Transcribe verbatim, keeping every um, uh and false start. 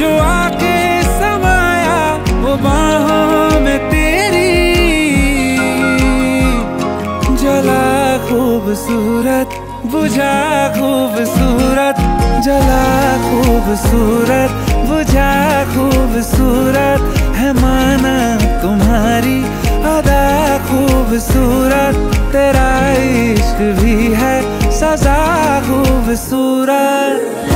जो आके समाया वो बाहों में तेरी। जला खूबसूरत बुझा खूबसूरत, जला खूबसूरत बुझा खूबसूरत, है माना तुम्हारी अदा खूबसूरत, तेरा इश्क भी है सजा खूबसूरत।